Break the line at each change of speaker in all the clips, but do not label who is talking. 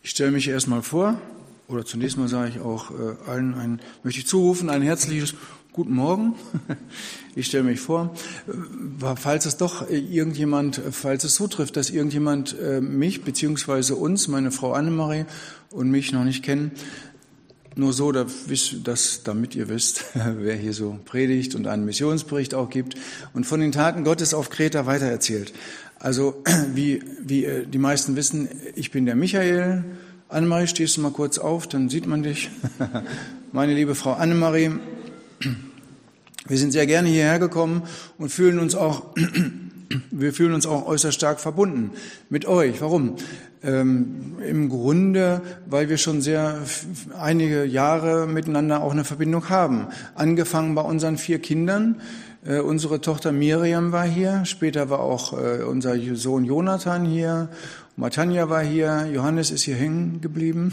Ich stelle mich erstmal vor, oder zunächst mal sage ich auch möchte ich zurufen, ein herzliches Guten Morgen. Ich stelle mich vor, falls es zutrifft, dass irgendjemand mich beziehungsweise uns, meine Frau Annemarie und mich noch nicht kennen, nur so, damit ihr wisst, wer hier so predigt und einen Missionsbericht auch gibt und von den Taten Gottes auf Kreta weitererzählt. Also, wie die meisten wissen, ich bin der Michael. Annemarie, stehst du mal kurz auf, dann sieht man dich. Meine liebe Frau Annemarie, wir sind sehr gerne hierher gekommen und fühlen uns auch äußerst stark verbunden mit euch. Warum? Im Grunde, weil wir schon einige Jahre miteinander auch eine Verbindung haben. Angefangen bei unseren 4 Kindern. Unsere Tochter Miriam war hier, später war auch unser Sohn Jonathan hier, Matanja war hier, Johannes ist hier hängen geblieben.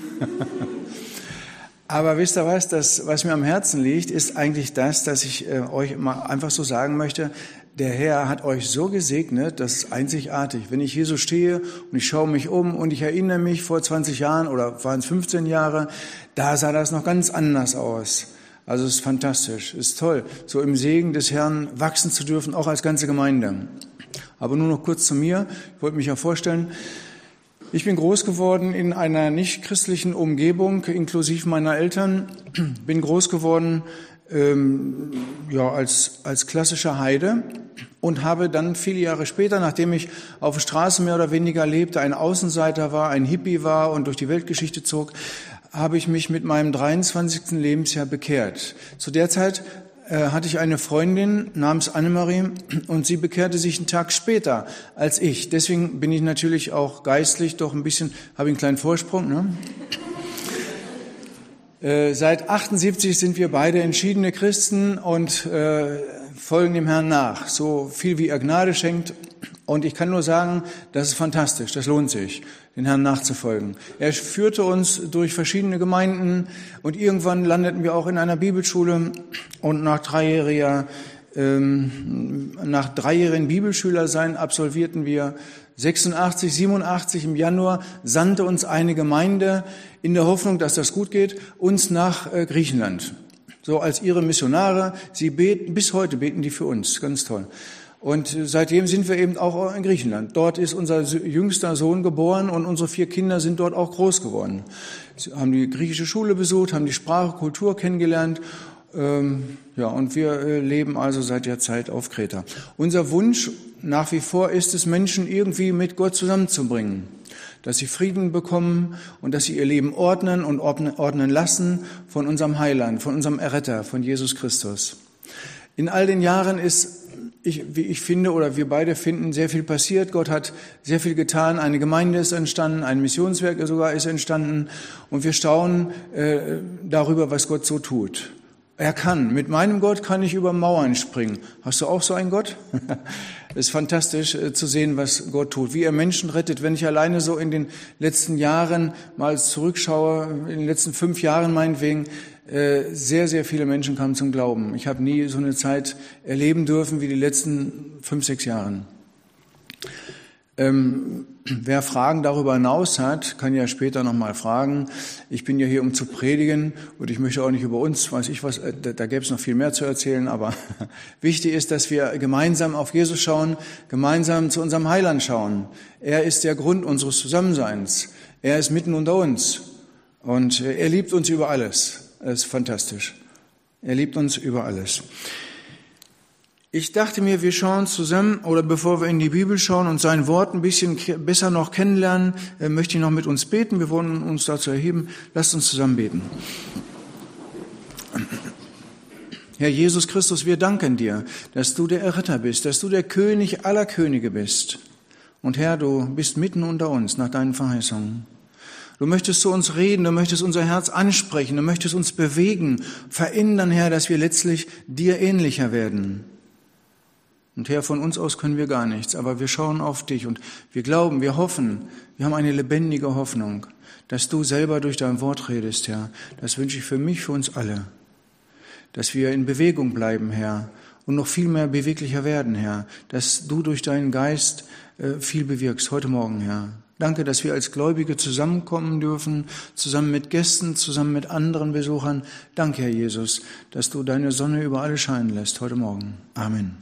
Aber wisst ihr was mir am Herzen liegt, ist eigentlich das, dass ich euch mal einfach so sagen möchte, der Herr hat euch so gesegnet, das ist einzigartig. Wenn ich hier so stehe und ich schaue mich um und ich erinnere mich vor 20 Jahren oder waren es 15 Jahre, da sah das noch ganz anders aus. Also es ist fantastisch, es ist toll, so im Segen des Herrn wachsen zu dürfen, auch als ganze Gemeinde. Aber nur noch kurz zu mir, ich wollte mich ja vorstellen, ich bin groß geworden in einer nicht christlichen Umgebung, inklusive meiner Eltern, bin groß geworden als klassischer Heide und habe dann viele Jahre später, nachdem ich auf der Straße mehr oder weniger lebte, ein Außenseiter war, ein Hippie war und durch die Weltgeschichte zog, habe ich mich mit meinem 23. Lebensjahr bekehrt. Zu der Zeit hatte ich eine Freundin namens Annemarie und sie bekehrte sich einen Tag später als ich. Deswegen bin ich natürlich auch geistlich doch ein bisschen, habe einen kleinen Vorsprung. Ne? Seit 78 sind wir beide entschiedene Christen und folgen dem Herrn nach, so viel wie er Gnade schenkt. Und ich kann nur sagen, das ist fantastisch, das lohnt sich, den Herrn nachzufolgen. Er führte uns durch verschiedene Gemeinden und irgendwann landeten wir auch in einer Bibelschule und nach dreijährigen Bibelschülersein absolvierten wir 86, 87 im Januar, sandte uns eine Gemeinde in der Hoffnung, dass das gut geht, uns nach Griechenland. So als ihre Missionare, bis heute beten die für uns, ganz toll. Und seitdem sind wir eben auch in Griechenland. Dort ist unser jüngster Sohn geboren und unsere 4 Kinder sind dort auch groß geworden. Sie haben die griechische Schule besucht, haben die Sprache, Kultur kennengelernt. Und wir leben also seit der Zeit auf Kreta. Unser Wunsch nach wie vor ist es, Menschen irgendwie mit Gott zusammenzubringen. Dass sie Frieden bekommen und dass sie ihr Leben ordnen und ordnen lassen von unserem Heiland, von unserem Erretter, von Jesus Christus. In all den Jahren ist wie ich finde, oder wir beide finden, sehr viel passiert. Gott hat sehr viel getan. Eine Gemeinde ist entstanden, ein Missionswerk sogar ist entstanden. Und wir staunen darüber, was Gott so tut. Er kann. Mit meinem Gott kann ich über Mauern springen. Hast du auch so einen Gott? Es ist fantastisch zu sehen, was Gott tut, wie er Menschen rettet. Wenn ich alleine so in den letzten Jahren mal zurückschaue, in den letzten 5 Jahren meinetwegen, sehr, sehr viele Menschen kamen zum Glauben. Ich habe nie so eine Zeit erleben dürfen wie die letzten 5, 6 Jahren. Wer Fragen darüber hinaus hat, kann ja später nochmal fragen. Ich bin ja hier, um zu predigen und ich möchte auch nicht über uns, weiß ich was, da gäbe es noch viel mehr zu erzählen, aber wichtig ist, dass wir gemeinsam auf Jesus schauen, gemeinsam zu unserem Heiland schauen. Er ist der Grund unseres Zusammenseins. Er ist mitten unter uns und er liebt uns über alles. Das ist fantastisch. Er liebt uns über alles. Ich dachte mir, wir schauen zusammen, oder bevor wir in die Bibel schauen und sein Wort ein bisschen besser noch kennenlernen, möchte ich noch mit uns beten. Wir wollen uns dazu erheben. Lasst uns zusammen beten. Herr Jesus Christus, wir danken dir, dass du der Erretter bist, dass du der König aller Könige bist. Und Herr, du bist mitten unter uns nach deinen Verheißungen. Du möchtest zu uns reden, du möchtest unser Herz ansprechen, du möchtest uns bewegen, verändern, Herr, dass wir letztlich dir ähnlicher werden. Und Herr, von uns aus können wir gar nichts, aber wir schauen auf dich und wir glauben, wir hoffen, wir haben eine lebendige Hoffnung, dass du selber durch dein Wort redest, Herr. Das wünsche ich für mich, für uns alle, dass wir in Bewegung bleiben, Herr, und noch viel mehr beweglicher werden, Herr, dass du durch deinen Geist viel bewirkst heute Morgen, Herr. Danke, dass wir als Gläubige zusammenkommen dürfen, zusammen mit Gästen, zusammen mit anderen Besuchern. Danke, Herr Jesus, dass du deine Sonne über alle scheinen lässt heute Morgen. Amen.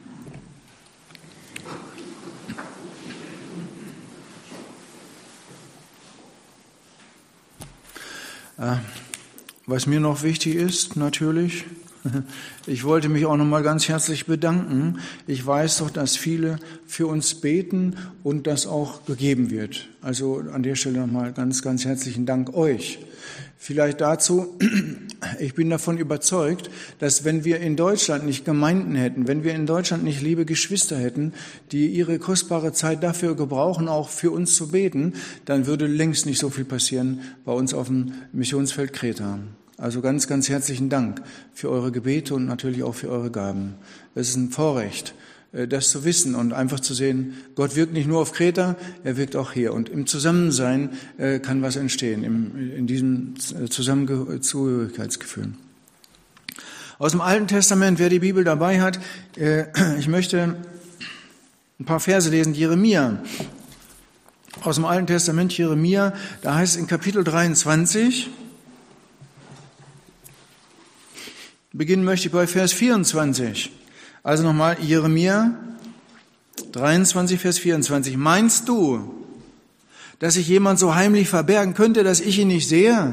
Was mir noch wichtig ist, natürlich, ich wollte mich auch noch mal ganz herzlich bedanken. Ich weiß doch, dass viele für uns beten und das auch gegeben wird. Also an der Stelle noch mal ganz, ganz herzlichen Dank euch. Vielleicht dazu, ich bin davon überzeugt, dass wenn wir in Deutschland nicht Gemeinden hätten, wenn wir in Deutschland nicht liebe Geschwister hätten, die ihre kostbare Zeit dafür gebrauchen, auch für uns zu beten, dann würde längst nicht so viel passieren bei uns auf dem Missionsfeld Kreta. Also ganz, ganz herzlichen Dank für eure Gebete und natürlich auch für eure Gaben. Es ist ein Vorrecht, das zu wissen und einfach zu sehen, Gott wirkt nicht nur auf Kreta, er wirkt auch hier. Und im Zusammensein kann was entstehen, in diesem Zugehörigkeitsgefühl. Aus dem Alten Testament, wer die Bibel dabei hat, ich möchte ein paar Verse lesen. Jeremia, aus dem Alten Testament Jeremia, da heißt es in Kapitel 23, beginnen möchte ich bei Vers 24. Also nochmal Jeremia 23, Vers 24. Meinst du, dass sich jemand so heimlich verbergen könnte, dass ich ihn nicht sehe?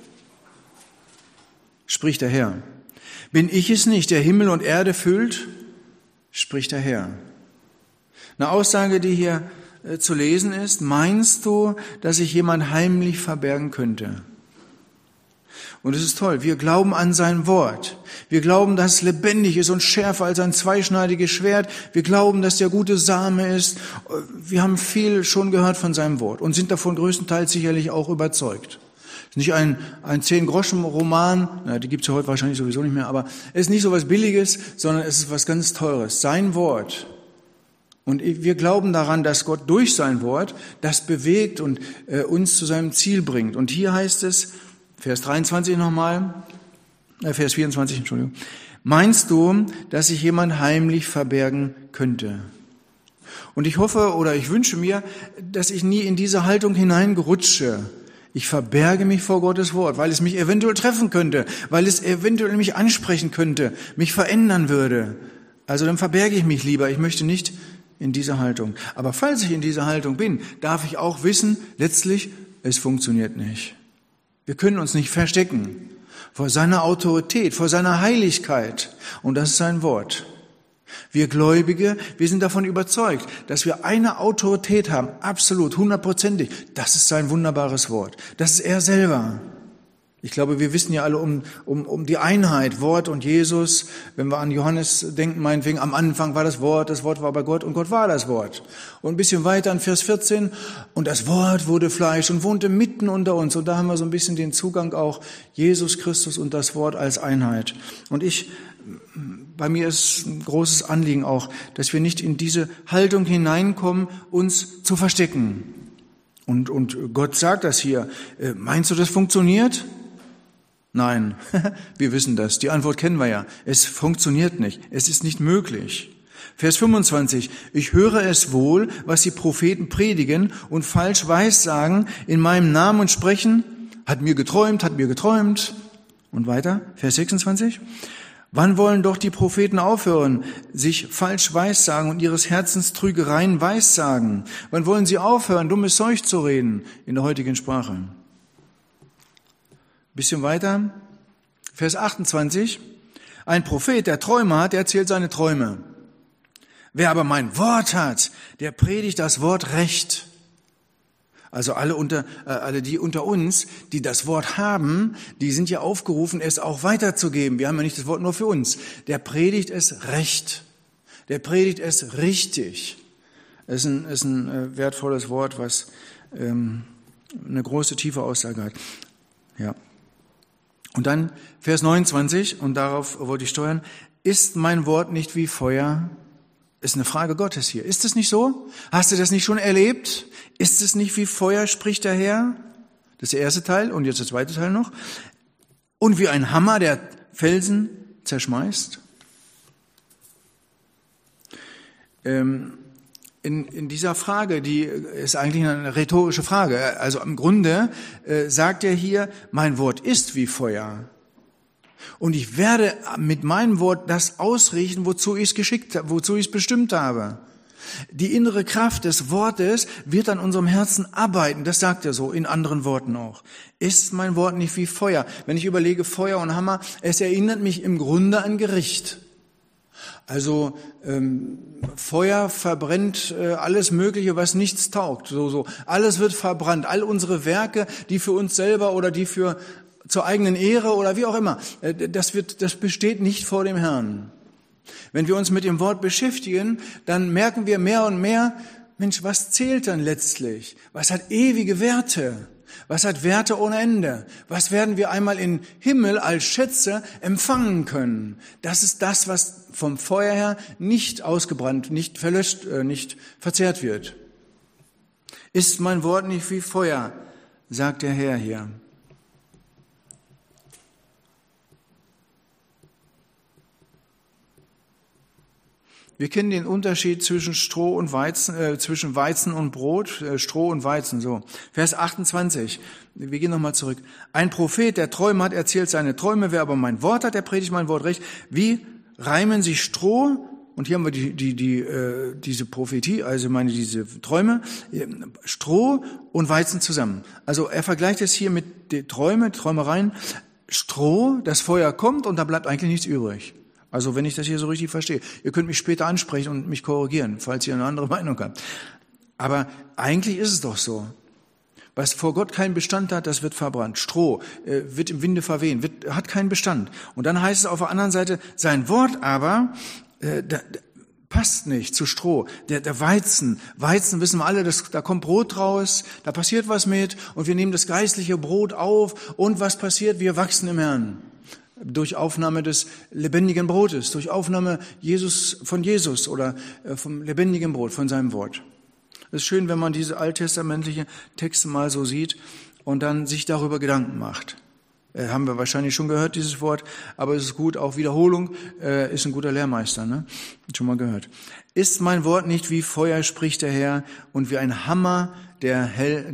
Spricht der Herr. Bin ich es nicht, der Himmel und Erde füllt? Spricht der Herr. Eine Aussage, die hier zu lesen ist. Meinst du, dass sich jemand heimlich verbergen könnte? Und es ist toll, wir glauben an sein Wort. Wir glauben, dass es lebendig ist und schärfer als ein zweischneidiges Schwert. Wir glauben, dass der gute Same ist. Wir haben viel schon gehört von seinem Wort und sind davon größtenteils sicherlich auch überzeugt. Es ist nicht ein 10-Groschen-Roman, die gibt's ja heute wahrscheinlich sowieso nicht mehr, aber es ist nicht so was Billiges, sondern es ist was ganz Teures. Sein Wort. Und wir glauben daran, dass Gott durch sein Wort das bewegt und uns zu seinem Ziel bringt. Und hier heißt es, Vers 23 nochmal, Vers 24, Entschuldigung. Meinst du, dass sich jemand heimlich verbergen könnte? Und ich hoffe oder ich wünsche mir, dass ich nie in diese Haltung hineingerutsche. Ich verberge mich vor Gottes Wort, weil es mich eventuell treffen könnte, weil es eventuell mich ansprechen könnte, mich verändern würde. Also dann verberge ich mich lieber. Ich möchte nicht in diese Haltung. Aber falls ich in dieser Haltung bin, darf ich auch wissen, letztlich, es funktioniert nicht. Wir können uns nicht verstecken vor seiner Autorität, vor seiner Heiligkeit. Und das ist sein Wort. Wir Gläubige, wir sind davon überzeugt, dass wir eine Autorität haben, absolut, 100%. Das ist sein wunderbares Wort. Das ist er selber. Ich glaube, wir wissen ja alle um die Einheit, Wort und Jesus. Wenn wir an Johannes denken, meinetwegen, am Anfang war das Wort war bei Gott und Gott war das Wort. Und ein bisschen weiter in Vers 14, und das Wort wurde Fleisch und wohnte mitten unter uns. Und da haben wir so ein bisschen den Zugang auch, Jesus Christus und das Wort als Einheit. Und bei mir ist ein großes Anliegen auch, dass wir nicht in diese Haltung hineinkommen, uns zu verstecken. Und Gott sagt das hier. Meinst du, das funktioniert? Nein, wir wissen das. Die Antwort kennen wir ja. Es funktioniert nicht. Es ist nicht möglich. Vers 25. Ich höre es wohl, was die Propheten predigen und falsch weissagen in meinem Namen und sprechen. Hat mir geträumt. Und weiter. Vers 26. Wann wollen doch die Propheten aufhören, sich falsch weissagen und ihres Herzens Trügereien weissagen? Wann wollen sie aufhören, dummes Zeug zu reden in der heutigen Sprache? Bisschen weiter, Vers 28. Ein Prophet, der Träume hat, der erzählt seine Träume. Wer aber mein Wort hat, der predigt das Wort recht. Also alle die unter uns, die das Wort haben, die sind ja aufgerufen, es auch weiterzugeben. Wir haben ja nicht das Wort nur für uns. Der predigt es recht. Der predigt es richtig. Es ist ein wertvolles Wort, was eine große, tiefe Aussage hat. Ja. Und dann Vers 29, und darauf wollte ich steuern. Ist mein Wort nicht wie Feuer? Ist eine Frage Gottes hier. Ist es nicht so? Hast du das nicht schon erlebt? Ist es nicht wie Feuer, spricht der Herr? Das ist der erste Teil und jetzt der zweite Teil noch. Und wie ein Hammer, der Felsen zerschmeißt. in dieser Frage, die ist eigentlich eine rhetorische Frage. Also im Grunde sagt er hier, mein Wort ist wie Feuer. Und ich werde mit meinem Wort das ausrichten, wozu ich es bestimmt habe. Die innere Kraft des Wortes wird an unserem Herzen arbeiten. Das sagt er so, in anderen Worten auch. Ist mein Wort nicht wie Feuer? Wenn ich überlege, Feuer und Hammer, es erinnert mich im Grunde an Gericht. Also Feuer verbrennt alles Mögliche, was nichts taugt. So alles wird verbrannt. All unsere Werke, die für uns selber oder die für zur eigenen Ehre oder wie auch immer, das besteht nicht vor dem Herrn. Wenn wir uns mit dem Wort beschäftigen, dann merken wir mehr und mehr, Mensch, was zählt dann letztlich? Was hat ewige Werte? Was hat Werte ohne Ende? Was werden wir einmal im Himmel als Schätze empfangen können? Das ist das, was vom Feuer her nicht ausgebrannt, nicht verlöscht, nicht verzehrt wird. Ist mein Wort nicht wie Feuer, sagt der Herr hier. Wir kennen den Unterschied zwischen Stroh und Weizen, zwischen Weizen und Brot, Stroh und Weizen, so. Vers 28. Wir gehen nochmal zurück. Ein Prophet, der Träume hat, erzählt seine Träume. Wer aber mein Wort hat, der predigt mein Wort recht. Wie reimen sich Stroh, und hier haben wir diese Prophetie, also diese Träume, Stroh und Weizen zusammen. Also er vergleicht es hier mit den Träumereien. Stroh, das Feuer kommt und da bleibt eigentlich nichts übrig. Also wenn ich das hier so richtig verstehe. Ihr könnt mich später ansprechen und mich korrigieren, falls ihr eine andere Meinung habt. Aber eigentlich ist es doch so. Was vor Gott keinen Bestand hat, das wird verbrannt. Stroh wird im Winde verwehen, hat keinen Bestand. Und dann heißt es auf der anderen Seite, sein Wort aber passt nicht zu Stroh. Der Weizen wissen wir alle, da kommt Brot raus, da passiert was mit und wir nehmen das geistliche Brot auf und was passiert? Wir wachsen im Herrn. Durch Aufnahme des lebendigen Brotes, durch Aufnahme von Jesus oder vom lebendigen Brot, von seinem Wort. Es ist schön, wenn man diese alttestamentlichen Texte mal so sieht und dann sich darüber Gedanken macht. Haben wir wahrscheinlich schon gehört, dieses Wort, aber es ist gut, auch Wiederholung ist ein guter Lehrmeister, ne? Schon mal gehört. Ist mein Wort nicht wie Feuer, spricht der Herr, und wie ein Hammer, der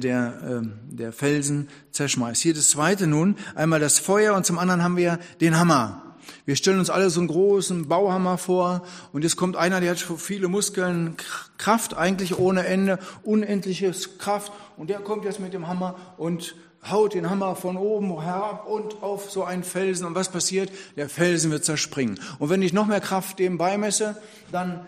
Felsen zerschmeißt. Hier das zweite nun, einmal das Feuer und zum anderen haben wir den Hammer. Wir stellen uns alle so einen großen Bauhammer vor und jetzt kommt einer, der hat viele Muskeln, Kraft eigentlich ohne Ende, unendliche Kraft und der kommt jetzt mit dem Hammer und haut den Hammer von oben herab und auf so einen Felsen. Und was passiert? Der Felsen wird zerspringen. Und wenn ich noch mehr Kraft dem beimesse, dann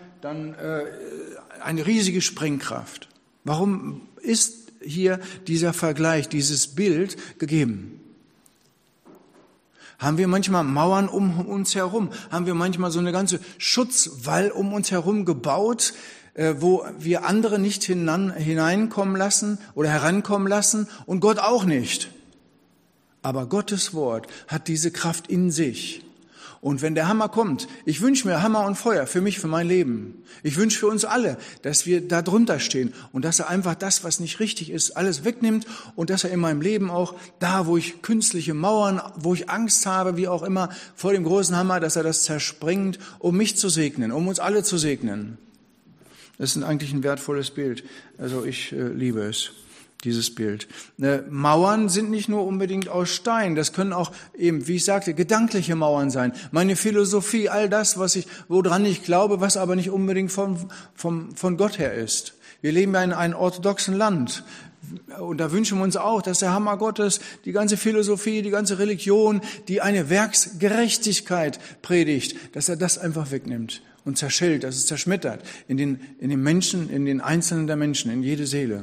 eine riesige Sprengkraft. Warum ist hier dieser Vergleich, dieses Bild gegeben? Haben wir manchmal Mauern um uns herum? Haben wir manchmal so eine ganze Schutzwall um uns herum gebaut, wo wir andere nicht hineinkommen lassen oder herankommen lassen und Gott auch nicht? Aber Gottes Wort hat diese Kraft in sich. Und wenn der Hammer kommt, ich wünsche mir Hammer und Feuer für mich, für mein Leben. Ich wünsche für uns alle, dass wir da drunter stehen und dass er einfach das, was nicht richtig ist, alles wegnimmt und dass er in meinem Leben auch da, wo ich künstliche Mauern, wo ich Angst habe, wie auch immer, vor dem großen Hammer, dass er das zerspringt, um mich zu segnen, um uns alle zu segnen. Das ist eigentlich ein wertvolles Bild. Also ich liebe es. Dieses Bild. Mauern sind nicht nur unbedingt aus Stein, das können auch eben, wie ich sagte, gedankliche Mauern sein. Meine Philosophie, all das, woran ich glaube, was aber nicht unbedingt von Gott her ist. Wir leben ja in einem orthodoxen Land und da wünschen wir uns auch, dass der Hammer Gottes, die ganze Philosophie, die ganze Religion, die eine Werksgerechtigkeit predigt, dass er das einfach wegnimmt und zerschellt, dass es zerschmettert in den Menschen, in den Einzelnen der Menschen, in jede Seele.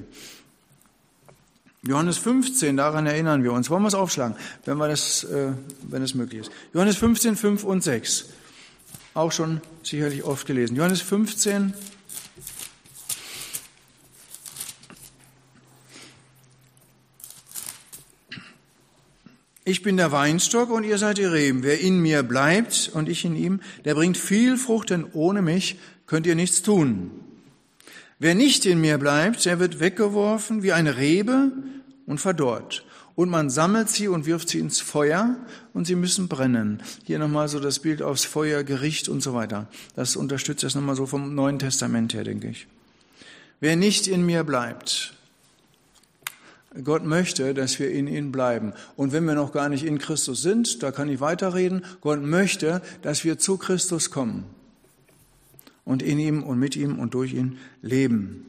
Johannes 15, daran erinnern wir uns. Wollen wir es aufschlagen, wenn es möglich ist. Johannes 15, 5 und 6. Auch schon sicherlich oft gelesen. Johannes 15. Ich bin der Weinstock und ihr seid die Reben. Wer in mir bleibt und ich in ihm, der bringt viel Frucht, denn ohne mich könnt ihr nichts tun. Wer nicht in mir bleibt, der wird weggeworfen wie eine Rebe und verdorrt. Und man sammelt sie und wirft sie ins Feuer und sie müssen brennen. Hier nochmal so das Bild aufs Feuer, Gericht und so weiter. Das unterstützt das nochmal so vom Neuen Testament her, denke ich. Wer nicht in mir bleibt, Gott möchte, dass wir in ihm bleiben. Und wenn wir noch gar nicht in Christus sind, da kann ich weiterreden, Gott möchte, dass wir zu Christus kommen und in ihm und mit ihm und durch ihn leben.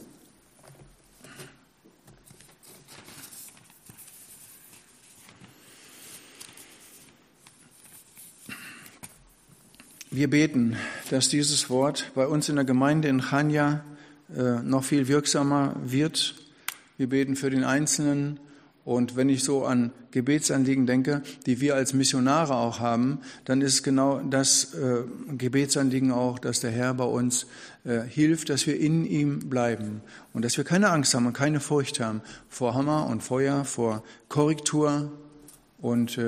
Wir beten, dass dieses Wort bei uns in der Gemeinde in Chania noch viel wirksamer wird. Wir beten für den Einzelnen. Und wenn ich so an Gebetsanliegen denke, die wir als Missionare auch haben, dann ist genau das Gebetsanliegen auch, dass der Herr bei uns hilft, dass wir in ihm bleiben und dass wir keine Angst haben und keine Furcht haben vor Hammer und Feuer, vor Korrektur und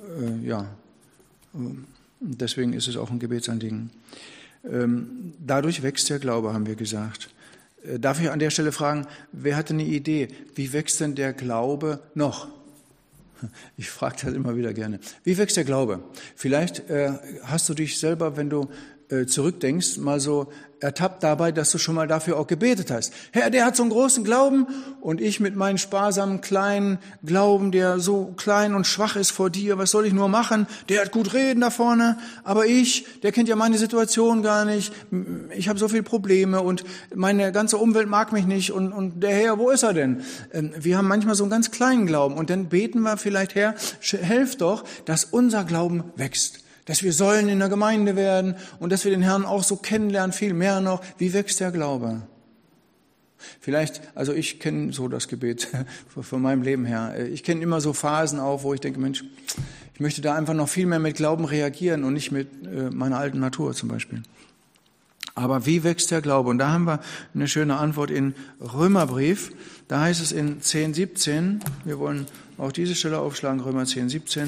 deswegen ist es auch ein Gebetsanliegen. Dadurch wächst der Glaube, haben wir gesagt. Darf ich an der Stelle fragen, wer hatte eine Idee, wie wächst denn der Glaube noch? Ich frage das immer wieder gerne. Wie wächst der Glaube? Vielleicht hast du dich selber, wenn du zurückdenkst, mal so ertappt dabei, dass du schon mal dafür auch gebetet hast. Herr, der hat so einen großen Glauben und ich mit meinem sparsamen, kleinen Glauben, der so klein und schwach ist vor dir, was soll ich nur machen? Der hat gut reden da vorne, aber der kennt ja meine Situation gar nicht. Ich habe so viele Probleme und meine ganze Umwelt mag mich nicht und der Herr, wo ist er denn? Wir haben manchmal so einen ganz kleinen Glauben und dann beten wir vielleicht, Herr, helf doch, dass unser Glauben wächst. Dass wir Säulen in der Gemeinde werden und dass wir den Herrn auch so kennenlernen, viel mehr noch. Wie wächst der Glaube? Vielleicht, also ich kenne so das Gebet von meinem Leben her. Ich kenne immer so Phasen auch, wo ich denke, Mensch, ich möchte da einfach noch viel mehr mit Glauben reagieren und nicht mit meiner alten Natur zum Beispiel. Aber wie wächst der Glaube? Und da haben wir eine schöne Antwort in Römerbrief. Da heißt es in 10,17, wir wollen auch diese Stelle aufschlagen, Römer 10,17.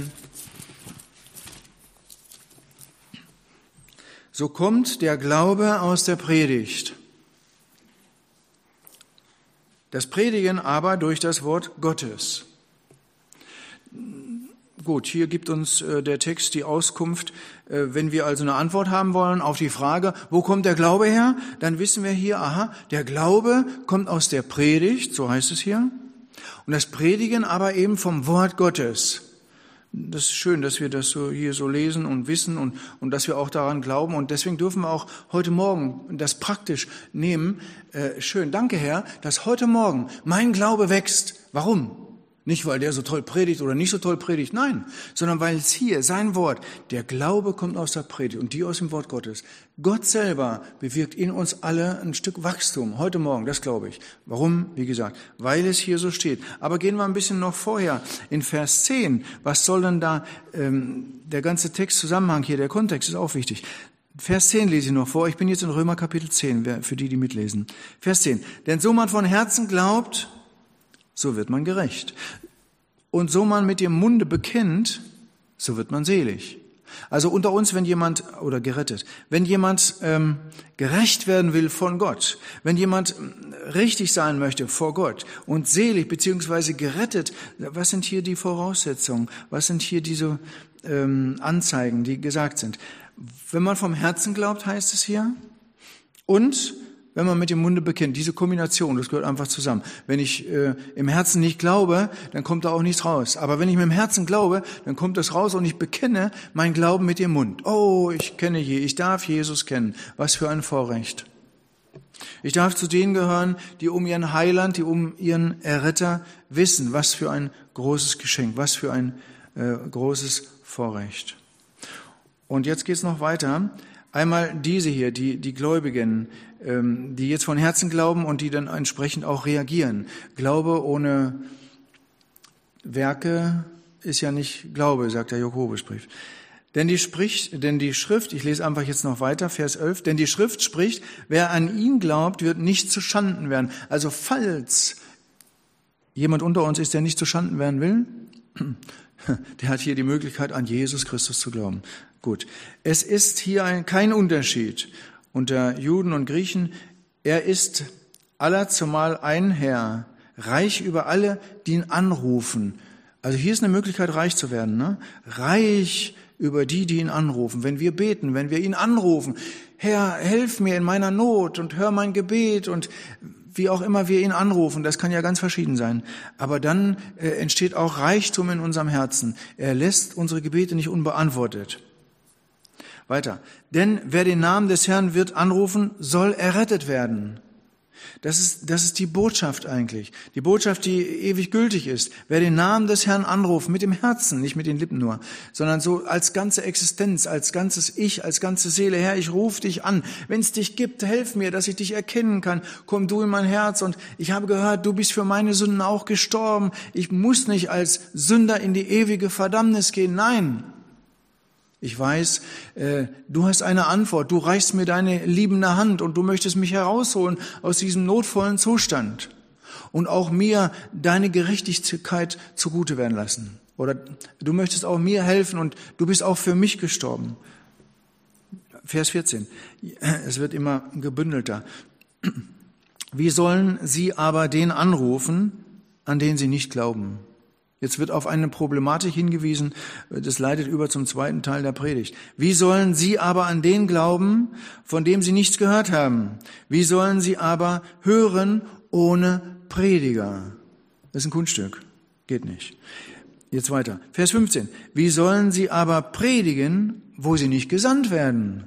So kommt der Glaube aus der Predigt. Das Predigen aber durch das Wort Gottes. Gut, hier gibt uns der Text die Auskunft, wenn wir also eine Antwort haben wollen auf die Frage, wo kommt der Glaube her? Dann wissen wir hier, der Glaube kommt aus der Predigt, so heißt es hier. Und das Predigen aber eben vom Wort Gottes. Das ist schön, dass wir das so hier so lesen und wissen und dass wir auch daran glauben. Und deswegen dürfen wir auch heute Morgen das praktisch nehmen. Schön, danke Herr, dass heute Morgen mein Glaube wächst. Warum? Nicht, weil der so toll predigt oder nicht so toll predigt, nein, sondern weil es hier, sein Wort, der Glaube kommt aus der Predigt und die aus dem Wort Gottes. Gott selber bewirkt in uns alle ein Stück Wachstum, heute Morgen, das glaube ich. Warum? Wie gesagt, weil es hier so steht. Aber gehen wir ein bisschen noch vorher, in Vers 10, was soll denn da, der ganze Textzusammenhang hier, der Kontext ist auch wichtig. Vers 10 lese ich noch vor, ich bin jetzt in Römer Kapitel 10, für die mitlesen. Vers 10, denn so man von Herzen glaubt, so wird man gerecht. Und so man mit dem Munde bekennt, so wird man selig. Also unter uns, wenn jemand, oder gerettet, wenn jemand gerecht werden will von Gott, wenn jemand richtig sein möchte vor Gott und selig beziehungsweise gerettet, was sind hier die Voraussetzungen? Was sind hier diese Anzeigen, die gesagt sind? Wenn man vom Herzen glaubt, heißt es hier, und wenn man mit dem Munde bekennt, diese Kombination, das gehört einfach zusammen. Wenn ich im Herzen nicht glaube, dann kommt da auch nichts raus. Aber wenn ich mit dem Herzen glaube, dann kommt das raus und ich bekenne mein Glauben mit dem Mund. Oh, ich darf Jesus kennen. Was für ein Vorrecht. Ich darf zu denen gehören, die um ihren Heiland, die um ihren Erretter wissen. Was für ein großes Geschenk, was für ein großes Vorrecht. Und jetzt geht's noch weiter. Einmal diese hier, die Gläubigen, die jetzt von Herzen glauben und die dann entsprechend auch reagieren. Glaube ohne Werke ist ja nicht Glaube, sagt der Jakobusbrief. Denn die Schrift, ich lese einfach jetzt noch weiter, Vers 11, denn die Schrift spricht, wer an ihn glaubt, wird nicht zuschanden werden. Also falls jemand unter uns ist, der nicht zuschanden werden will, der hat hier die Möglichkeit, an Jesus Christus zu glauben. Gut, es ist hier kein Unterschied unter Juden und Griechen. Er ist allerzumal ein Herr, reich über alle, die ihn anrufen. Also hier ist eine Möglichkeit, reich zu werden, ne? Reich über die ihn anrufen. Wenn wir beten, wenn wir ihn anrufen, Herr, helf mir in meiner Not und hör mein Gebet und wie auch immer wir ihn anrufen, das kann ja ganz verschieden sein. Aber dann entsteht auch Reichtum in unserem Herzen. Er lässt unsere Gebete nicht unbeantwortet. Weiter. Denn wer den Namen des Herrn wird anrufen, soll errettet werden. Das ist die Botschaft eigentlich. Die Botschaft, die ewig gültig ist. Wer den Namen des Herrn anruft, mit dem Herzen, nicht mit den Lippen nur, sondern so als ganze Existenz, als ganzes Ich, als ganze Seele. Herr, ich rufe dich an. Wenn es dich gibt, helf mir, dass ich dich erkennen kann. Komm du in mein Herz. Und ich habe gehört, du bist für meine Sünden auch gestorben. Ich muss nicht als Sünder in die ewige Verdammnis gehen. Nein. Ich weiß, du hast eine Antwort, du reichst mir deine liebende Hand und du möchtest mich herausholen aus diesem notvollen Zustand und auch mir deine Gerechtigkeit zugute werden lassen. Oder du möchtest auch mir helfen und du bist auch für mich gestorben. Vers 14, es wird immer gebündelter. Wie sollen sie aber den anrufen, an den sie nicht glauben? Jetzt wird auf eine Problematik hingewiesen, das leitet über zum zweiten Teil der Predigt. Wie sollen sie aber an den glauben, von dem sie nichts gehört haben? Wie sollen sie aber hören ohne Prediger? Das ist ein Kunststück, geht nicht. Jetzt weiter, Vers 15. Wie sollen sie aber predigen, wo sie nicht gesandt werden?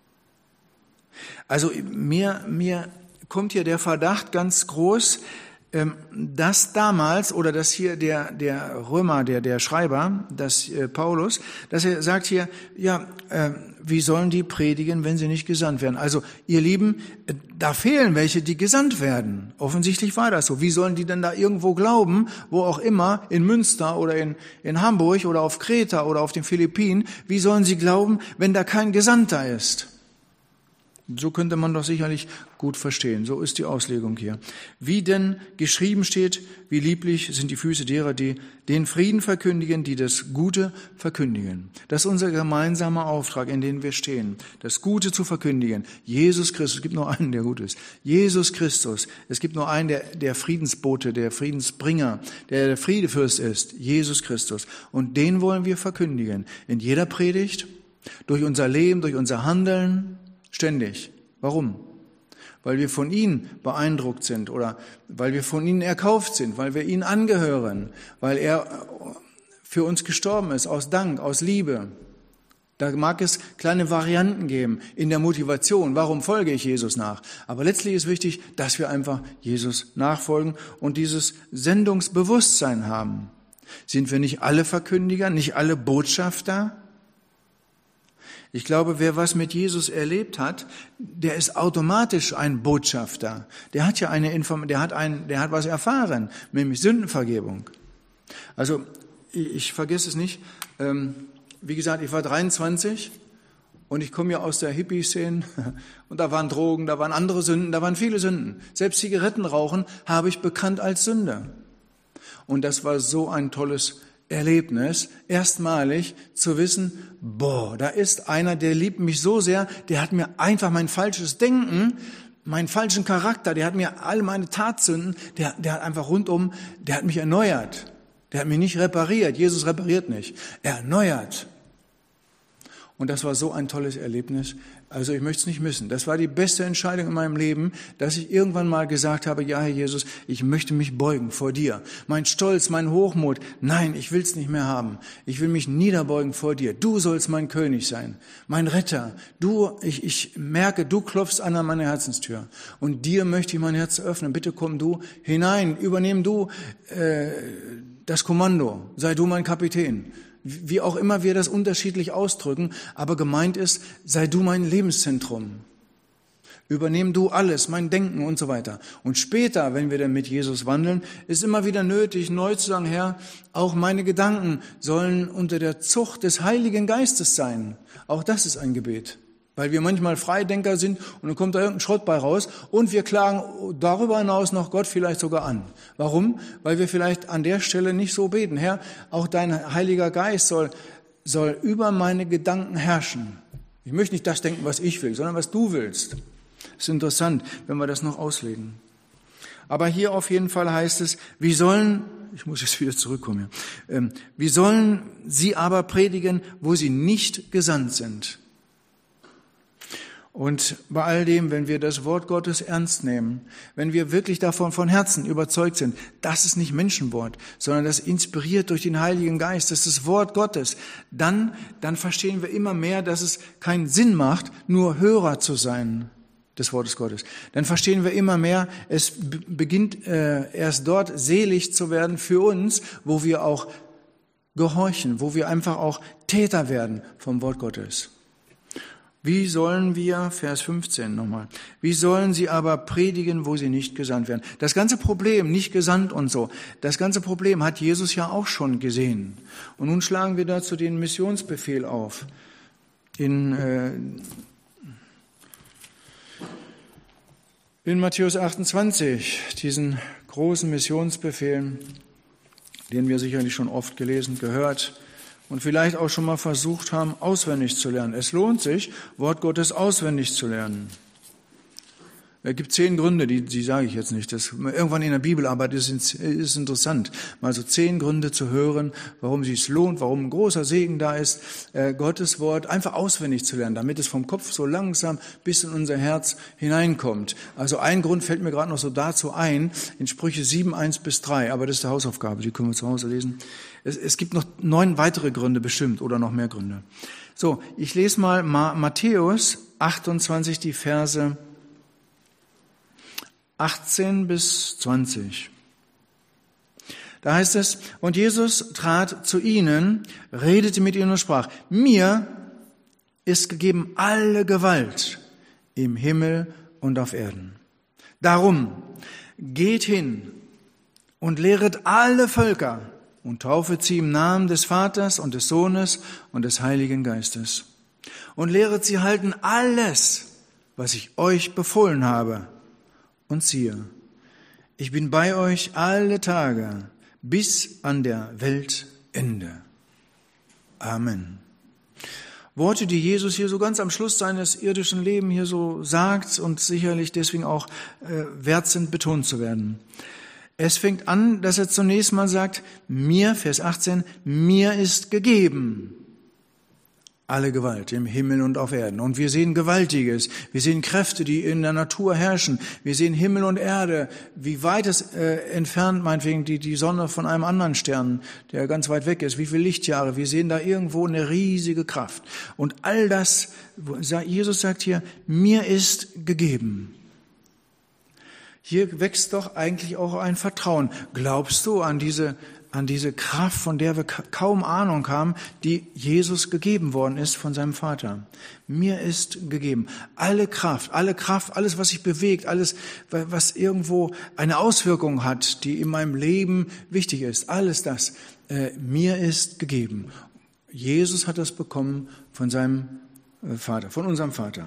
Also mir kommt hier der Verdacht ganz groß, dass damals, oder dass hier der Römer, der Schreiber, Paulus, dass er sagt hier, wie sollen die predigen, wenn sie nicht gesandt werden? Also, ihr Lieben, da fehlen welche, die gesandt werden. Offensichtlich war das so. Wie sollen die denn da irgendwo glauben, wo auch immer, in Münster oder in Hamburg oder auf Kreta oder auf den Philippinen, wie sollen sie glauben, wenn da kein Gesandter ist? So könnte man doch sicherlich gut verstehen. So ist die Auslegung hier. Wie denn geschrieben steht, wie lieblich sind die Füße derer, die den Frieden verkündigen, die das Gute verkündigen. Das ist unser gemeinsamer Auftrag, in dem wir stehen. Das Gute zu verkündigen. Jesus Christus, es gibt nur einen, der gut ist. Jesus Christus, es gibt nur einen, der Friedensbote, der Friedensbringer, der Friedefürst ist. Jesus Christus. Und den wollen wir verkündigen. In jeder Predigt, durch unser Leben, durch unser Handeln, ständig. Warum? Weil wir von ihm beeindruckt sind oder weil wir von ihm erkauft sind, weil wir ihm angehören, weil er für uns gestorben ist, aus Dank, aus Liebe. Da mag es kleine Varianten geben in der Motivation, warum folge ich Jesus nach. Aber letztlich ist wichtig, dass wir einfach Jesus nachfolgen und dieses Sendungsbewusstsein haben. Sind wir nicht alle Verkündiger, nicht alle Botschafter? Ich glaube, wer was mit Jesus erlebt hat, der ist automatisch ein Botschafter. Der hat ja der hat was erfahren, nämlich Sündenvergebung. Also, ich vergesse es nicht. Wie gesagt, ich war 23 und ich komme ja aus der Hippie-Szene und da waren Drogen, da waren andere Sünden, da waren viele Sünden. Selbst Zigarettenrauchen habe ich bekannt als Sünde. Und das war so ein tolles Erlebnis, erstmalig zu wissen, da ist einer, der liebt mich so sehr, der hat mir einfach mein falsches Denken, meinen falschen Charakter, der hat mir all meine Tatsünden, der hat einfach rundum, der hat mich erneuert. Der hat mich nicht repariert. Jesus repariert nicht. Er erneuert. Und das war so ein tolles Erlebnis. Also ich möchte es nicht missen. Das war die beste Entscheidung in meinem Leben, dass ich irgendwann mal gesagt habe, ja, Herr Jesus, ich möchte mich beugen vor dir. Mein Stolz, mein Hochmut, nein, ich will es nicht mehr haben. Ich will mich niederbeugen vor dir. Du sollst mein König sein, mein Retter. Ich merke, du klopfst an meine Herzenstür. Und dir möchte ich mein Herz öffnen. Bitte komm du hinein, übernimm du das Kommando. Sei du mein Kapitän. Wie auch immer wir das unterschiedlich ausdrücken, aber gemeint ist, sei du mein Lebenszentrum. Übernehm du alles, mein Denken und so weiter. Und später, wenn wir dann mit Jesus wandeln, ist immer wieder nötig, neu zu sagen, Herr, auch meine Gedanken sollen unter der Zucht des Heiligen Geistes sein. Auch das ist ein Gebet. Weil wir manchmal Freidenker sind und dann kommt da irgendein Schrott bei raus und wir klagen darüber hinaus noch Gott vielleicht sogar an. Warum? Weil wir vielleicht an der Stelle nicht so beten. Herr, auch dein Heiliger Geist soll über meine Gedanken herrschen. Ich möchte nicht das denken, was ich will, sondern was du willst. Das ist interessant, wenn wir das noch auslegen. Aber hier auf jeden Fall heißt es, wie sollen sie aber predigen, wo sie nicht gesandt sind? Und bei all dem, wenn wir das Wort Gottes ernst nehmen, wenn wir wirklich davon von Herzen überzeugt sind, das ist nicht Menschenwort, sondern das inspiriert durch den Heiligen Geist, das ist das Wort Gottes, dann verstehen wir immer mehr, dass es keinen Sinn macht, nur Hörer zu sein des Wortes Gottes. Dann verstehen wir immer mehr, es beginnt erst dort selig zu werden für uns, wo wir auch gehorchen, wo wir einfach auch Täter werden vom Wort Gottes. Wie sollen wir, Vers 15 nochmal, wie sollen sie aber predigen, wo sie nicht gesandt werden? Das ganze Problem, nicht gesandt und so, das ganze Problem hat Jesus ja auch schon gesehen. Und nun schlagen wir dazu den Missionsbefehl auf. In Matthäus 28, diesen großen Missionsbefehl, den wir sicherlich schon oft gelesen, gehört und vielleicht auch schon mal versucht haben, auswendig zu lernen. Es lohnt sich, Wort Gottes auswendig zu lernen. Es gibt 10 Gründe, die sage ich jetzt nicht. Das irgendwann in der Bibelarbeit ist interessant, mal so 10 Gründe zu hören, warum es sich lohnt, warum ein großer Segen da ist, Gottes Wort einfach auswendig zu lernen, damit es vom Kopf so langsam bis in unser Herz hineinkommt. Also ein Grund fällt mir gerade noch so dazu ein, in Sprüche 7, 1-3, aber das ist die Hausaufgabe, die können wir zu Hause lesen. Es gibt noch 9 weitere Gründe bestimmt oder noch mehr Gründe. So, ich lese mal Matthäus 28, die Verse 18-20. Da heißt es, und Jesus trat zu ihnen, redete mit ihnen und sprach, mir ist gegeben alle Gewalt im Himmel und auf Erden. Darum geht hin und lehret alle Völker und taufet sie im Namen des Vaters und des Sohnes und des Heiligen Geistes. Und lehret sie halten alles, was ich euch befohlen habe. Und siehe, ich bin bei euch alle Tage bis an der Weltende. Amen. Worte, die Jesus hier so ganz am Schluss seines irdischen Lebens hier so sagt und sicherlich deswegen auch wert sind, betont zu werden. Es fängt an, dass er zunächst mal sagt, mir, Vers 18, mir ist gegeben alle Gewalt im Himmel und auf Erden. Und wir sehen Gewaltiges. Wir sehen Kräfte, die in der Natur herrschen. Wir sehen Himmel und Erde, wie weit es entfernt, meinetwegen, die Sonne von einem anderen Stern, der ganz weit weg ist, wie viele Lichtjahre. Wir sehen da irgendwo eine riesige Kraft. Und all das, Jesus sagt hier, mir ist gegeben. Hier wächst doch eigentlich auch ein Vertrauen. Glaubst du an diese Kraft, von der wir kaum Ahnung haben, die Jesus gegeben worden ist von seinem Vater? Mir ist gegeben alle Kraft, alles, was sich bewegt, alles, was irgendwo eine Auswirkung hat, die in meinem Leben wichtig ist, alles das, mir ist gegeben. Jesus hat das bekommen von seinem Vater, von unserem Vater.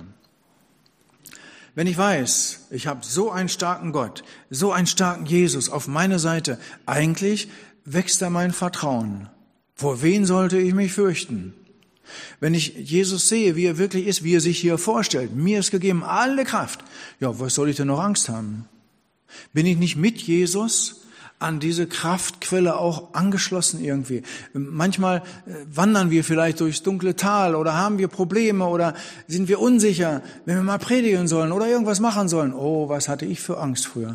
Wenn ich weiß, ich habe so einen starken Gott, so einen starken Jesus auf meiner Seite, eigentlich wächst da mein Vertrauen. Vor wen sollte ich mich fürchten? Wenn ich Jesus sehe, wie er wirklich ist, wie er sich hier vorstellt, mir ist gegeben alle Kraft. Ja, was soll ich denn noch Angst haben? Bin ich nicht mit Jesus an diese Kraftquelle auch angeschlossen irgendwie? Manchmal wandern wir vielleicht durchs dunkle Tal oder haben wir Probleme oder sind wir unsicher, wenn wir mal predigen sollen oder irgendwas machen sollen. Oh, was hatte ich für Angst früher.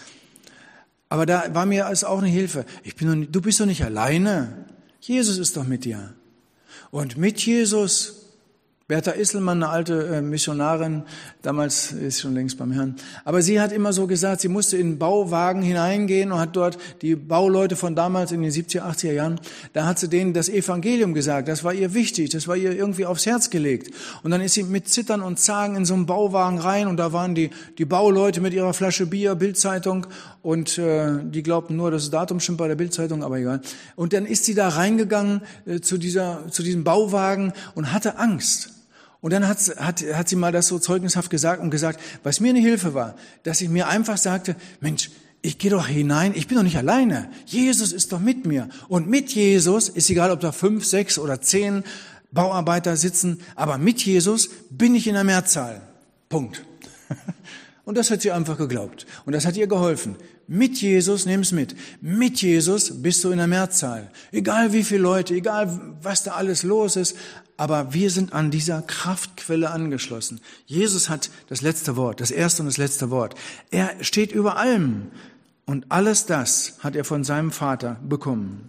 Aber da war mir es auch eine Hilfe. Du bist doch nicht alleine. Jesus ist doch mit dir. Und mit Jesus, Bertha Isselmann, eine alte Missionarin, damals ist schon längst beim Herrn, aber sie hat immer so gesagt, sie musste in einen Bauwagen hineingehen und hat dort die Bauleute von damals in den 70er, 80er Jahren, da hat sie denen das Evangelium gesagt, das war ihr wichtig, das war ihr irgendwie aufs Herz gelegt. Und dann ist sie mit Zittern und Zagen in so einen Bauwagen rein und da waren die Bauleute mit ihrer Flasche Bier, Bildzeitung und die glaubten nur, das Datum stimmt bei der Bildzeitung, aber egal. Und dann ist sie da reingegangen zu diesem Bauwagen und hatte Angst. Und dann hat sie mal das so zeugnishaft gesagt und gesagt, was mir eine Hilfe war, dass ich mir einfach sagte, Mensch, ich gehe doch hinein, ich bin doch nicht alleine. Jesus ist doch mit mir. Und mit Jesus, ist egal, ob da 5, 6 oder 10 Bauarbeiter sitzen, aber mit Jesus bin ich in der Mehrzahl. Punkt. Und das hat sie einfach geglaubt. Und das hat ihr geholfen. Mit Jesus, nimm es mit Jesus bist du in der Mehrzahl. Egal wie viele Leute, egal was da alles los ist, aber wir sind an dieser Kraftquelle angeschlossen. Jesus hat das letzte Wort, das erste und das letzte Wort. Er steht über allem. Und alles das hat er von seinem Vater bekommen.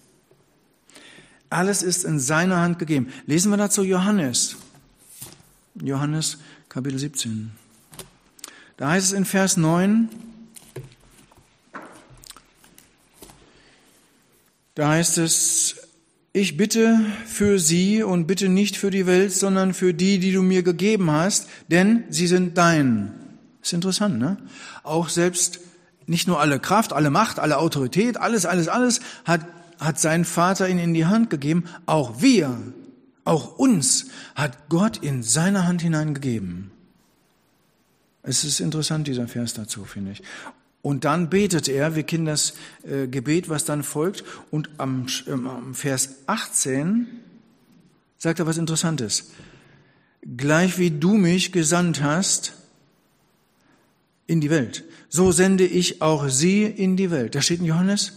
Alles ist in seiner Hand gegeben. Lesen wir dazu Johannes. Johannes, Kapitel 17. Da heißt es in Vers 9, da heißt es, ich bitte für sie und bitte nicht für die Welt, sondern für die, die du mir gegeben hast, denn sie sind dein. Ist interessant, ne? Auch selbst nicht nur alle Kraft, alle Macht, alle Autorität, alles hat sein Vater ihnen in die Hand gegeben. Auch uns hat Gott in seine Hand hineingegeben. Es ist interessant, dieser Vers dazu, finde ich. Und dann betet er, wir kennen das Gebet, was dann folgt. Und am Vers 18 sagt er was Interessantes. Gleich wie du mich gesandt hast in die Welt, so sende ich auch sie in die Welt. Da steht in Johannes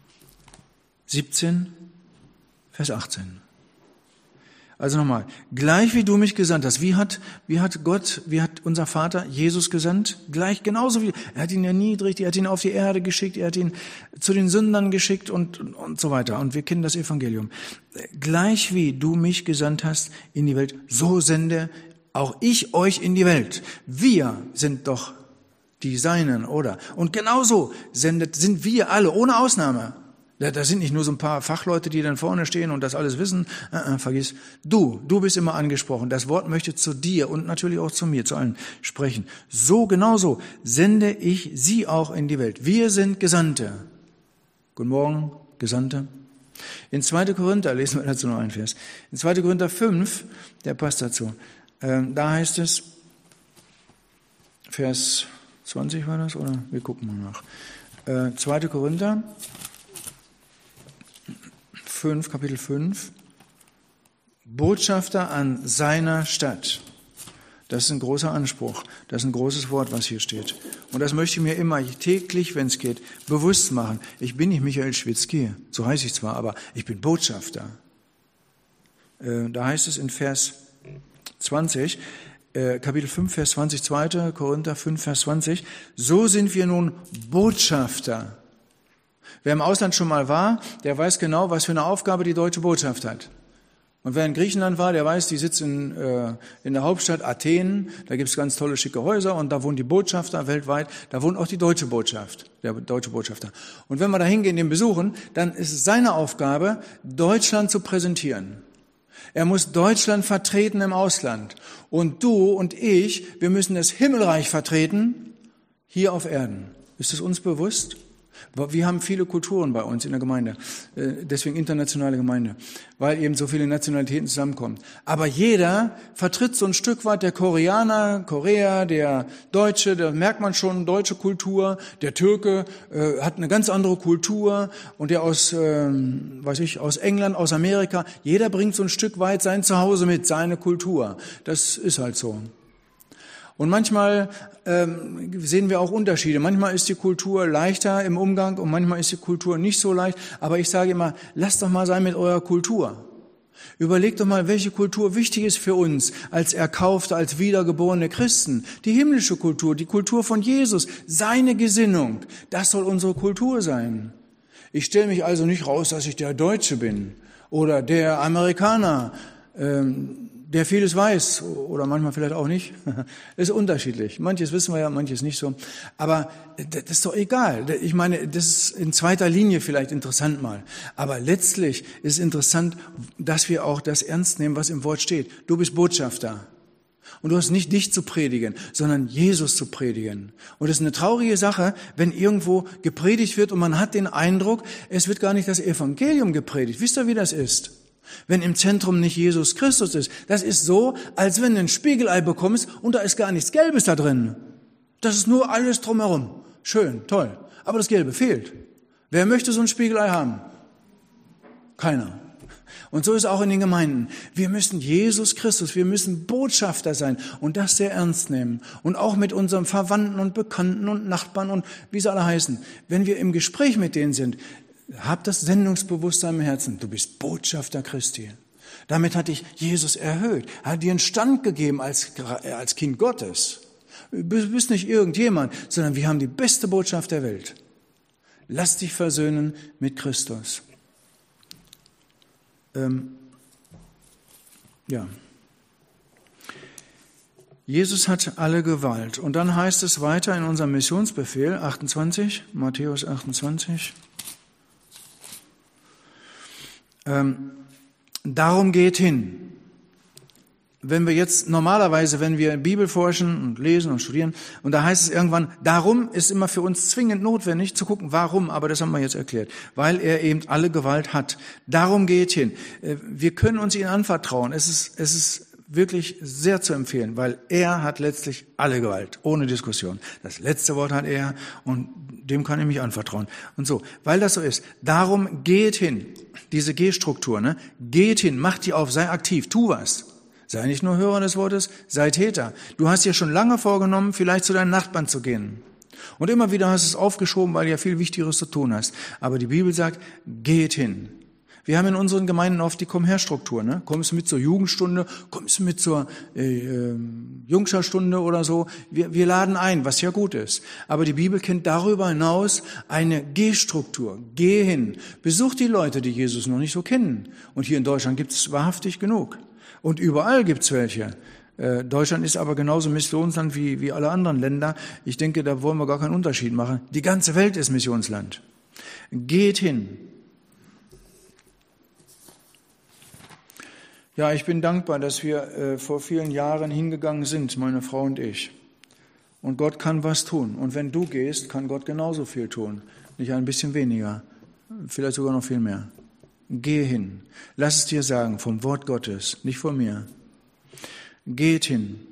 17, Vers 18. Also nochmal, gleich wie du mich gesandt hast. Wie hat unser Vater Jesus gesandt? Gleich genauso wie, er hat ihn erniedrigt, er hat ihn auf die Erde geschickt, er hat ihn zu den Sündern geschickt und so weiter. Und wir kennen das Evangelium. Gleich wie du mich gesandt hast in die Welt, so sende auch ich euch in die Welt. Wir sind doch die Seinen, oder? Und genauso sind wir alle, ohne Ausnahme. Da sind nicht nur so ein paar Fachleute, die dann vorne stehen und das alles wissen. Vergiss. Du bist immer angesprochen. Das Wort möchte zu dir und natürlich auch zu mir, zu allen sprechen. So, genauso sende ich sie auch in die Welt. Wir sind Gesandte. Guten Morgen, Gesandte. In 2. Korinther, lesen wir dazu noch einen Vers. In 2. Korinther 5, der passt dazu. Da heißt es, Vers 20 war das, oder? Wir gucken mal nach. 2. Korinther 5, Kapitel 5, Botschafter an seiner Stadt. Das ist ein großer Anspruch, das ist ein großes Wort, was hier steht. Und das möchte ich mir immer täglich, wenn es geht, bewusst machen. Ich bin nicht Michael Schwitzky, so heiße ich zwar, aber ich bin Botschafter. Da heißt es in Vers 20, Kapitel 5, Vers 20, 2. Korinther 5, Vers 20, so sind wir nun Botschafter. Wer im Ausland schon mal war, der weiß genau, was für eine Aufgabe die deutsche Botschaft hat. Und wer in Griechenland war, der weiß, die sitzt in der Hauptstadt Athen, da gibt's ganz tolle, schicke Häuser und da wohnen die Botschafter weltweit, da wohnt auch die deutsche Botschaft, der deutsche Botschafter. Und wenn wir da hingehen, den besuchen, dann ist es seine Aufgabe, Deutschland zu präsentieren. Er muss Deutschland vertreten im Ausland. Und du und ich, wir müssen das Himmelreich vertreten, hier auf Erden. Ist es uns bewusst? Wir haben viele Kulturen bei uns in der Gemeinde, deswegen internationale Gemeinde, weil eben so viele Nationalitäten zusammenkommen. Aber jeder vertritt so ein Stück weit, der Koreaner, Korea, der Deutsche, da merkt man schon deutsche Kultur, der Türke hat eine ganz andere Kultur und der aus England, aus Amerika, jeder bringt so ein Stück weit sein Zuhause mit, seine Kultur. Das ist halt so. Und manchmal sehen wir auch Unterschiede. Manchmal ist die Kultur leichter im Umgang und manchmal ist die Kultur nicht so leicht. Aber ich sage immer, lasst doch mal sein mit eurer Kultur. Überlegt doch mal, welche Kultur wichtig ist für uns als erkaufte, als wiedergeborene Christen. Die himmlische Kultur, die Kultur von Jesus, seine Gesinnung, das soll unsere Kultur sein. Ich stelle mich also nicht raus, dass ich der Deutsche bin oder der Amerikaner, der vieles weiß oder manchmal vielleicht auch nicht. Ist unterschiedlich. Manches wissen wir ja, manches nicht so. Aber das ist doch egal. Ich meine, das ist in zweiter Linie vielleicht interessant mal. Aber letztlich ist es interessant, dass wir auch das ernst nehmen, was im Wort steht. Du bist Botschafter. Und du hast nicht dich zu predigen, sondern Jesus zu predigen. Und es ist eine traurige Sache, wenn irgendwo gepredigt wird und man hat den Eindruck, es wird gar nicht das Evangelium gepredigt. Wisst ihr, wie das ist? Wenn im Zentrum nicht Jesus Christus ist. Das ist so, als wenn du ein Spiegelei bekommst und da ist gar nichts Gelbes da drin. Das ist nur alles drumherum. Schön, toll. Aber das Gelbe fehlt. Wer möchte so ein Spiegelei haben? Keiner. Und so ist es auch in den Gemeinden. Wir müssen Jesus Christus, wir müssen Botschafter sein und das sehr ernst nehmen. Und auch mit unseren Verwandten und Bekannten und Nachbarn und wie sie alle heißen. Wenn wir im Gespräch mit denen sind, hab das Sendungsbewusstsein im Herzen. Du bist Botschafter Christi. Damit hat dich Jesus erhöht, hat dir einen Stand gegeben als Kind Gottes. Du bist nicht irgendjemand, sondern wir haben die beste Botschaft der Welt. Lass dich versöhnen mit Christus. Jesus hat alle Gewalt. Und dann heißt es weiter in unserem Missionsbefehl, 28, Matthäus 28. Darum geht hin. Wenn wir jetzt normalerweise, wenn wir Bibel forschen und lesen und studieren, und da heißt es irgendwann, darum ist immer für uns zwingend notwendig zu gucken, warum, aber das haben wir jetzt erklärt, weil er eben alle Gewalt hat. Darum geht hin. Wir können uns ihn anvertrauen. Es ist wirklich sehr zu empfehlen, weil er hat letztlich alle Gewalt, ohne Diskussion. Das letzte Wort hat er und dem kann ich mich anvertrauen. Und so, weil das so ist, darum geht hin. Diese G-Struktur, ne? Geht hin, mach die auf, sei aktiv, tu was. Sei nicht nur Hörer des Wortes, sei Täter. Du hast dir schon lange vorgenommen, vielleicht zu deinen Nachbarn zu gehen. Und immer wieder hast du es aufgeschoben, weil du ja viel Wichtigeres zu tun hast. Aber die Bibel sagt, geht hin. Wir haben in unseren Gemeinden oft die Komm-her-Struktur. Ne? Kommst du mit zur Jugendstunde, kommst du mit zur Jungscherstunde oder so. Wir laden ein, was ja gut ist. Aber die Bibel kennt darüber hinaus eine Geh-Struktur. Geh hin. Besuch die Leute, die Jesus noch nicht so kennen. Und hier in Deutschland gibt es wahrhaftig genug. Und überall gibt's welche. Deutschland ist aber genauso Missionsland wie alle anderen Länder. Ich denke, da wollen wir gar keinen Unterschied machen. Die ganze Welt ist Missionsland. Geht hin. Ja, ich bin dankbar, dass wir vor vielen Jahren hingegangen sind, meine Frau und ich. Und Gott kann was tun. Und wenn du gehst, kann Gott genauso viel tun. Nicht ein bisschen weniger, vielleicht sogar noch viel mehr. Geh hin. Lass es dir sagen, vom Wort Gottes, nicht von mir. Geht hin.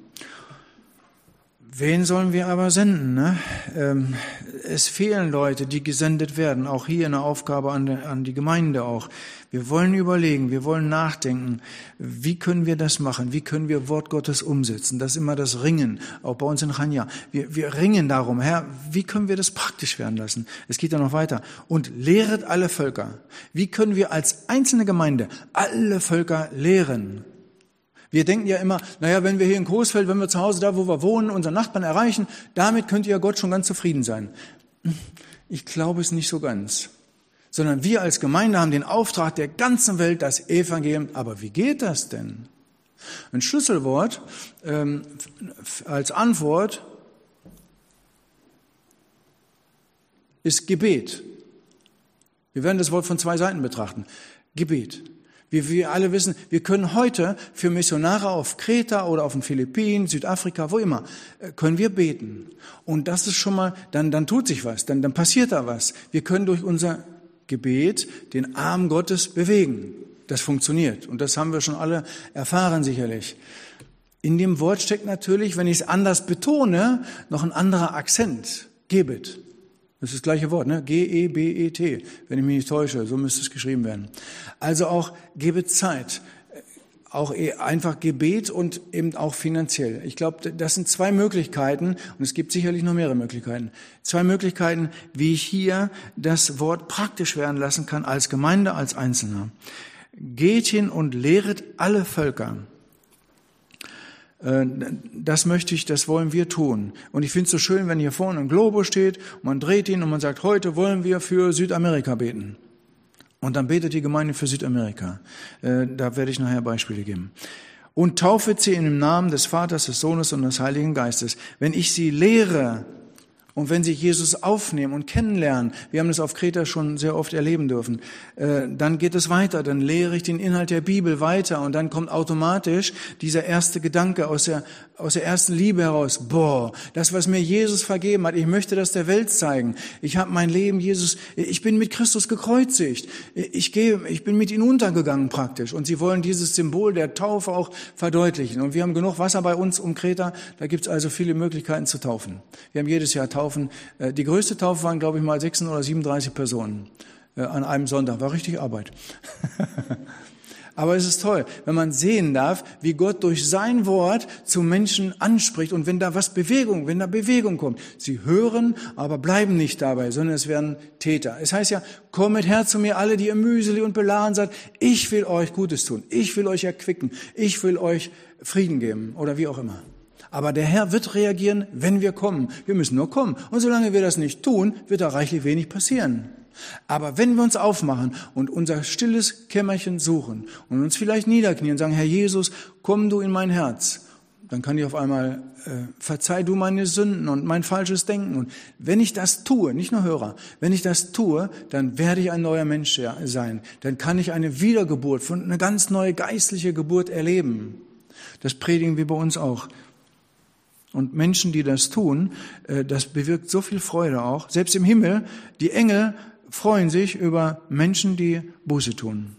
Wen sollen wir aber senden? Ne? Es fehlen Leute, die gesendet werden. Auch hier eine Aufgabe an die Gemeinde auch. Wir wollen überlegen, wir wollen nachdenken. Wie können wir das machen? Wie können wir Wort Gottes umsetzen? Das ist immer das Ringen, auch bei uns in Chania. Wir ringen darum, Herr, wie können wir das praktisch werden lassen? Es geht ja noch weiter. Und lehret alle Völker. Wie können wir als einzelne Gemeinde alle Völker lehren? Wir denken ja immer, wenn wir hier in Coesfeld, wenn wir zu Hause da, wo wir wohnen, unseren Nachbarn erreichen, damit könnte ja Gott schon ganz zufrieden sein. Ich glaube es nicht so ganz. Sondern wir als Gemeinde haben den Auftrag der ganzen Welt, das Evangelium. Aber wie geht das denn? Ein Schlüsselwort als Antwort ist Gebet. Wir werden das Wort von zwei Seiten betrachten. Gebet. Wie wir alle wissen, wir können heute für Missionare auf Kreta oder auf den Philippinen, Südafrika, wo immer, können wir beten. Und das ist schon mal, dann tut sich was, dann passiert da was. Wir können durch unser Gebet den Arm Gottes bewegen. Das funktioniert. Und das haben wir schon alle erfahren sicherlich. In dem Wort steckt natürlich, wenn ich es anders betone, noch ein anderer Akzent. Gebet. Das ist das gleiche Wort, ne? G-E-B-E-T, wenn ich mich nicht täusche, so müsste es geschrieben werden. Also auch Gebet Zeit, auch einfach Gebet und eben auch finanziell. Ich glaube, das sind zwei Möglichkeiten, und es gibt sicherlich noch mehrere Möglichkeiten, zwei Möglichkeiten, wie ich hier das Wort praktisch werden lassen kann, als Gemeinde, als Einzelner. Geht hin und lehret alle Völker. Das wollen wir tun. Und ich finde es so schön, wenn hier vorne ein Globus steht, und man dreht ihn und man sagt, heute wollen wir für Südamerika beten. Und dann betet die Gemeinde für Südamerika. Da werde ich nachher Beispiele geben. Und taufet sie in dem Namen des Vaters, des Sohnes und des Heiligen Geistes. Wenn ich sie lehre und wenn sie Jesus aufnehmen und kennenlernen, wir haben das auf Kreta schon sehr oft erleben dürfen, dann geht es weiter, dann lehre ich den Inhalt der Bibel weiter und dann kommt automatisch dieser erste Gedanke aus der ersten Liebe heraus. Das, was mir Jesus vergeben hat, ich möchte das der Welt zeigen. Ich habe mein Leben, ich bin mit Christus gekreuzigt. Ich bin mit ihm untergegangen praktisch. Und sie wollen dieses Symbol der Taufe auch verdeutlichen. Und wir haben genug Wasser bei uns um Kreta, da gibt es also viele Möglichkeiten zu taufen. Wir haben jedes Jahr Taufen. Die größte Taufe waren, glaube ich, mal 36 oder 37 Personen an einem Sonntag. War richtig Arbeit. Aber es ist toll, wenn man sehen darf, wie Gott durch sein Wort zu Menschen anspricht und wenn da Bewegung kommt. Sie hören, aber bleiben nicht dabei, sondern es werden Täter. Es heißt ja, kommet her zu mir alle, die ihr mühselig und beladen seid. Ich will euch Gutes tun. Ich will euch erquicken. Ich will euch Frieden geben oder wie auch immer. Aber der Herr wird reagieren, wenn wir kommen. Wir müssen nur kommen. Und solange wir das nicht tun, wird da reichlich wenig passieren. Aber wenn wir uns aufmachen und unser stilles Kämmerchen suchen und uns vielleicht niederknien und sagen, Herr Jesus, komm du in mein Herz, dann kann ich auf einmal, verzeih du meine Sünden und mein falsches Denken. Und wenn ich das tue, nicht nur Hörer, wenn ich das tue, dann werde ich ein neuer Mensch sein. Dann kann ich eine Wiedergeburt, eine ganz neue geistliche Geburt erleben. Das predigen wir bei uns auch. Und Menschen, die das tun, das bewirkt so viel Freude auch. Selbst im Himmel, die Engel freuen sich über Menschen, die Buße tun.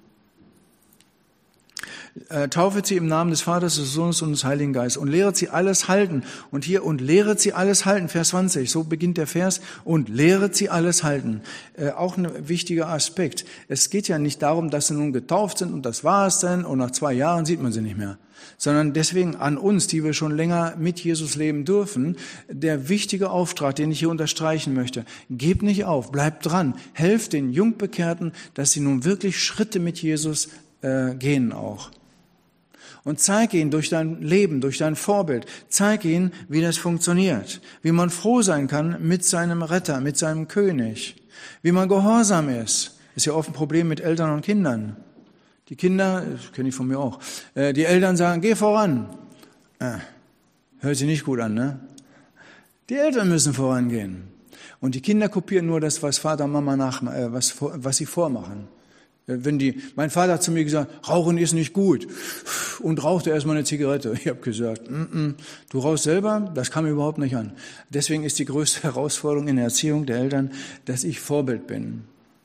Taufet sie im Namen des Vaters, des Sohnes und des Heiligen Geistes und lehret sie alles halten. Und hier, und lehret sie alles halten, Vers 20, so beginnt der Vers, und lehret sie alles halten. Auch ein wichtiger Aspekt. Es geht ja nicht darum, dass sie nun getauft sind und das war es dann und nach 2 Jahren sieht man sie nicht mehr. Sondern deswegen an uns, die wir schon länger mit Jesus leben dürfen, der wichtige Auftrag, den ich hier unterstreichen möchte. Gebt nicht auf, bleibt dran, helft den Jungbekehrten, dass sie nun wirklich Schritte mit Jesus gehen auch. Und zeig ihnen durch dein Leben, durch dein Vorbild, zeig ihnen, wie das funktioniert, wie man froh sein kann mit seinem Retter, mit seinem König, wie man gehorsam ist. Ist ja oft ein Problem mit Eltern und Kindern. Die Kinder, das kenne ich von mir auch, die Eltern sagen, geh voran. Hört sich nicht gut an, ne? Die Eltern müssen vorangehen. Und die Kinder kopieren nur das, was Vater und Mama was sie vormachen. Mein Vater hat zu mir gesagt, Rauchen ist nicht gut und rauchte erstmal eine Zigarette. Ich habe gesagt, du rauchst selber? Das kam mir überhaupt nicht an. Deswegen ist die größte Herausforderung in der Erziehung der Eltern, dass ich Vorbild bin.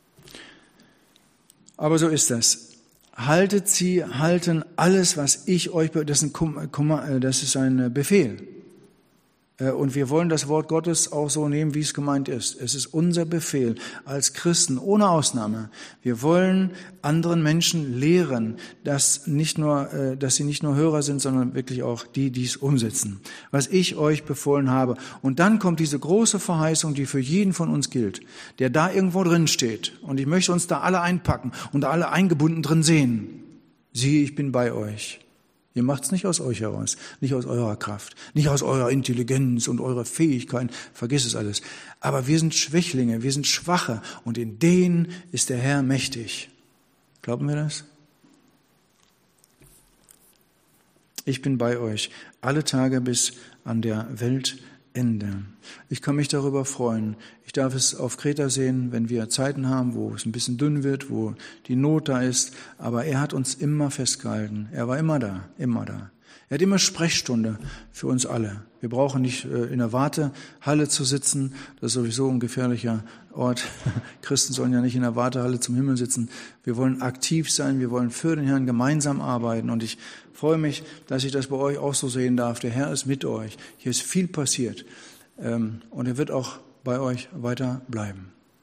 Aber so ist das. Halten alles, was ich euch, das ist ein Befehl. Und wir wollen das Wort Gottes auch so nehmen, wie es gemeint ist. Es ist unser Befehl als Christen, ohne Ausnahme. Wir wollen anderen Menschen lehren, dass sie nicht nur Hörer sind, sondern wirklich auch die es umsetzen. Was ich euch befohlen habe. Und dann kommt diese große Verheißung, die für jeden von uns gilt, der da irgendwo drin steht. Und ich möchte uns da alle einpacken und alle eingebunden drin sehen. Siehe, ich bin bei euch. Ihr macht's nicht aus euch heraus, nicht aus eurer Kraft, nicht aus eurer Intelligenz und eurer Fähigkeiten, vergiss es alles. Aber wir sind Schwächlinge, wir sind Schwache und in denen ist der Herr mächtig. Glauben wir das? Ich bin bei euch alle Tage bis an der Weltende. Ich kann mich darüber freuen. Ich darf es auf Kreta sehen, wenn wir Zeiten haben, wo es ein bisschen dünn wird, wo die Not da ist. Aber er hat uns immer festgehalten. Er war immer da, immer da. Er hat immer Sprechstunde für uns alle. Wir brauchen nicht in der Wartehalle zu sitzen. Das ist sowieso ein gefährlicher Ort. Christen sollen ja nicht in der Wartehalle zum Himmel sitzen. Wir wollen aktiv sein. Wir wollen für den Herrn gemeinsam arbeiten. Und ich freue mich, dass ich das bei euch auch so sehen darf. Der Herr ist mit euch. Hier ist viel passiert. Und er wird auch bei euch weiter bleiben.